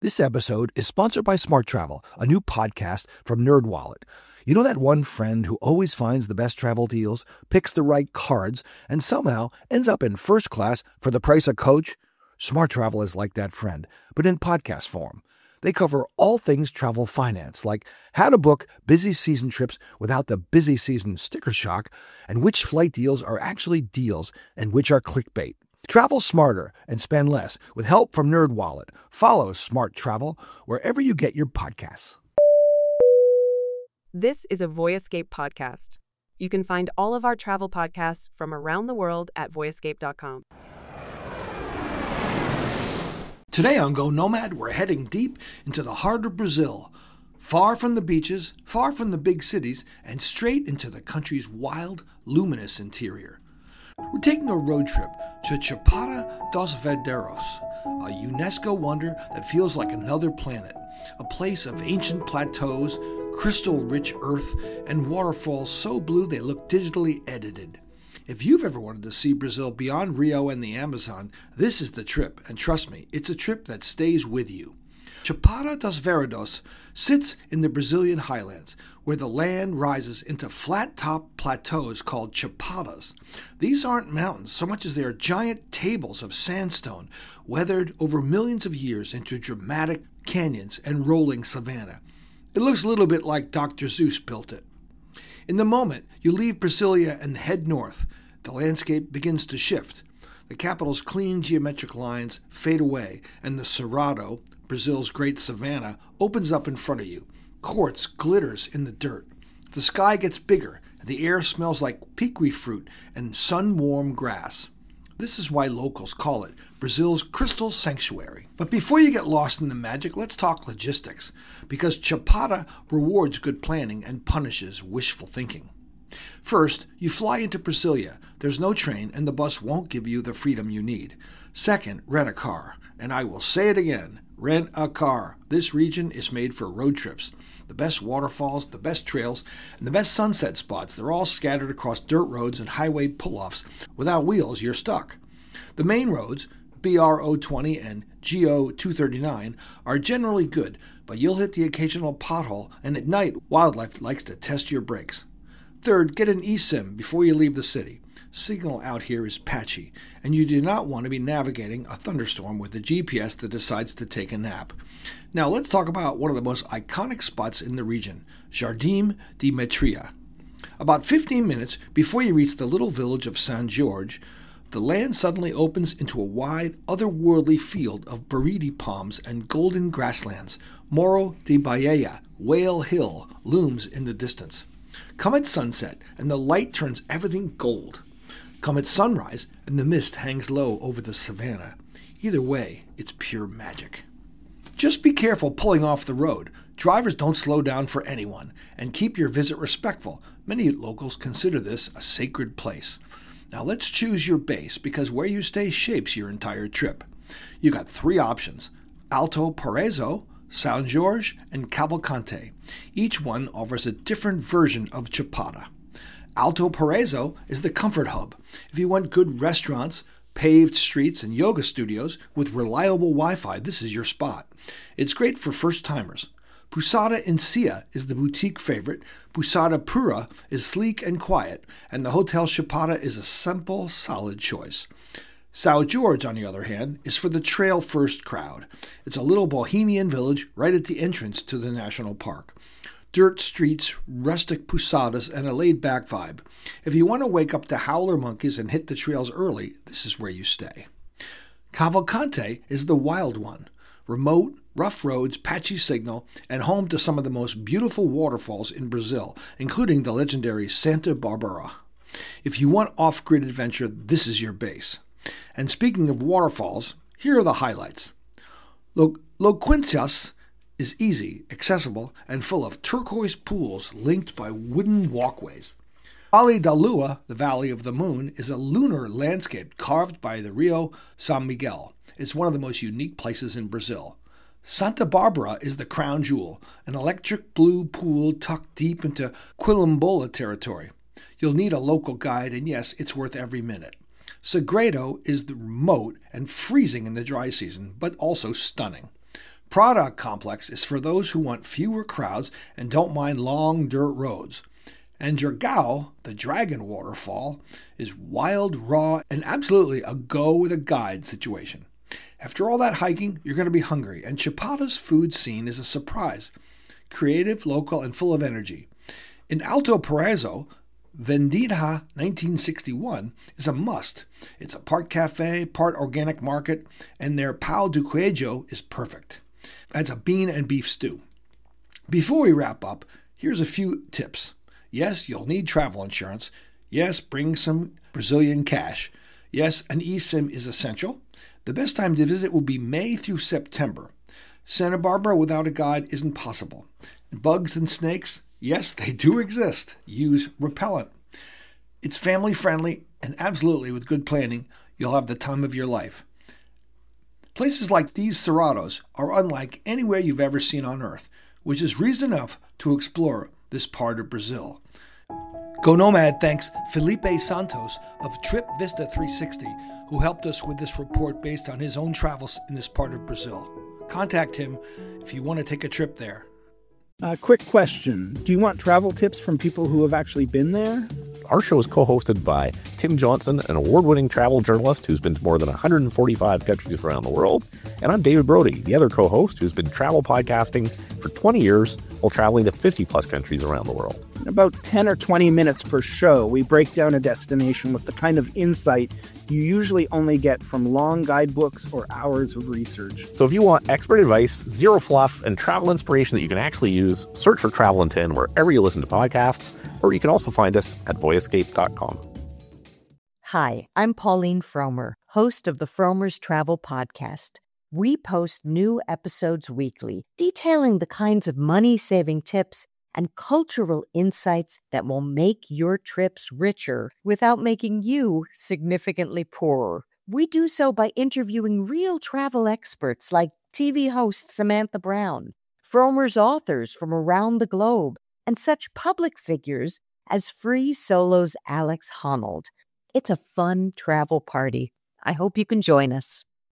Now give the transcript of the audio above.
This episode is sponsored by Smart Travel, a new podcast from NerdWallet. You know that one friend who always finds the best travel deals, picks the right cards, and somehow ends up in first class for the price of coach? Smart Travel is like that friend, but in podcast form. They cover all things travel finance, like how to book busy season trips without the busy season sticker shock, and which flight deals are actually deals and which are clickbait. Travel smarter and spend less with help from NerdWallet. Follow Smart Travel wherever you get your podcasts. This is a Voyescape podcast. You can find all of our travel podcasts from around the world at voyescape.com. Today on Go Nomad, we're heading deep into the heart of Brazil, far from the beaches, far from the big cities, and straight into the country's wild, luminous interior. We're taking a road trip to Chapada dos Veadeiros, a UNESCO wonder that feels like another planet, a place of ancient plateaus, crystal-rich earth, and waterfalls so blue they look digitally edited. If you've ever wanted to see Brazil beyond Rio and the Amazon, this is the trip, and trust me, it's a trip that stays with you. Chapada dos Veadeiros sits in the Brazilian highlands, where the land rises into flat-top plateaus called chapadas. These aren't mountains so much as they are giant tables of sandstone, weathered over millions of years into dramatic canyons and rolling savanna. It looks a little bit like Dr. Seuss built it. In the moment you leave Brasilia and head north, the landscape begins to shift. The capital's clean geometric lines fade away, and the Cerrado, Brazil's great savanna, opens up in front of you. Quartz glitters in the dirt. The sky gets bigger, and the air smells like piqui fruit and sun-warm grass. This is why locals call it Brazil's crystal sanctuary. But before you get lost in the magic, let's talk logistics, because Chapada rewards good planning and punishes wishful thinking. First, you fly into Brasilia. There's no train, and the bus won't give you the freedom you need. Second, rent a car. And I will say it again, rent a car. This region is made for road trips. The best waterfalls, the best trails, and the best sunset spots, they're all scattered across dirt roads and highway pull-offs. Without wheels, you're stuck. The main roads, BR-020 and GO-239, are generally good, but you'll hit the occasional pothole, and at night, wildlife likes to test your brakes. Third, get an eSIM before you leave the city. Signal out here is patchy, and you do not want to be navigating a thunderstorm with a GPS that decides to take a nap. Now let's talk about one of the most iconic spots in the region, Jardim de Metria. About 15 minutes before you reach the little village of San Jorge, the land suddenly opens into a wide, otherworldly field of buriti palms and golden grasslands. Morro de Bahia, Whale Hill, looms in the distance. Come at sunset, and the light turns everything gold. Come at sunrise, and the mist hangs low over the savanna. Either way, it's pure magic. Just be careful pulling off the road. Drivers don't slow down for anyone, and keep your visit respectful. Many locals consider this a sacred place. Now let's choose your base, because where you stay shapes your entire trip. You got three options: Alto Paraíso, São Jorge, and Cavalcante. Each one offers a different version of Chapada. Alto Paraíso is the comfort hub. If you want good restaurants, paved streets, and yoga studios with reliable Wi-Fi, this is your spot. It's great for first-timers. Pousada Encia is the boutique favorite, Pousada Pura is sleek and quiet, and the Hotel Chapada is a simple, solid choice. São Jorge, on the other hand, is for the trail-first crowd. It's a little bohemian village right at the entrance to the national park. Dirt streets, rustic pousadas, and a laid-back vibe. If you want to wake up the howler monkeys and hit the trails early, this is where you stay. Cavalcante is the wild one. Remote, rough roads, patchy signal, and home to some of the most beautiful waterfalls in Brazil, including the legendary Santa Barbara. If you want off-grid adventure, this is your base. And speaking of waterfalls, here are the highlights. Loquencias is easy, accessible, and full of turquoise pools linked by wooden walkways. Vale da Lua, the Valley of the Moon, is a lunar landscape carved by the Rio São Miguel. It's one of the most unique places in Brazil. Santa Barbara is the crown jewel, an electric blue pool tucked deep into Quilombola territory. You'll need a local guide, and yes, it's worth every minute. Sagredo is the remote and freezing in the dry season, but also stunning. Prada Complex is for those who want fewer crowds and don't mind long dirt roads. And Jergao, the Dragon Waterfall, is wild, raw, and absolutely a go with a guide situation. After all that hiking, you're going to be hungry, and Chapada's food scene is a surprise. Creative, local, and full of energy. In Alto Paraiso, Vendita 1961 is a must. It's a part cafe, part organic market, and their pão de queijo is perfect. That's a bean and beef stew. Before we wrap up, here's a few tips. Yes, you'll need travel insurance. Yes, bring some Brazilian cash. Yes, an eSIM is essential. The best time to visit will be May through September. Santa Barbara without a guide isn't possible. Bugs and snakes, yes, they do exist. Use repellent. It's family friendly, and absolutely with good planning, you'll have the time of your life. Places like these cerrados are unlike anywhere you've ever seen on Earth, which is reason enough to explore this part of Brazil. Go Nomad thanks Felipe Santos of Trip Vista 360, who helped us with this report based on his own travels in this part of Brazil. Contact him if you want to take a trip there. Quick question. Do you want travel tips from people who have actually been there? Our show is co-hosted by Tim Johnson, an award-winning travel journalist who's been to more than 145 countries around the world. And I'm David Brody, the other co-host who's been travel podcasting for 20 years while traveling to 50-plus countries around the world. In about 10 or 20 minutes per show, we break down a destination with the kind of insight you usually only get from long guidebooks or hours of research. So if you want expert advice, zero fluff, and travel inspiration that you can actually use, search for Travel in 10 wherever you listen to podcasts, or you can also find us at voyescape.com. Hi, I'm Pauline Fromer, host of the Fromers Travel Podcast. We post new episodes weekly, detailing the kinds of money-saving tips and cultural insights that will make your trips richer without making you significantly poorer. We do so by interviewing real travel experts like TV host Samantha Brown, Fromers authors from around the globe, and such public figures as Free Solo's Alex Honnold. It's a fun travel party. I hope you can join us.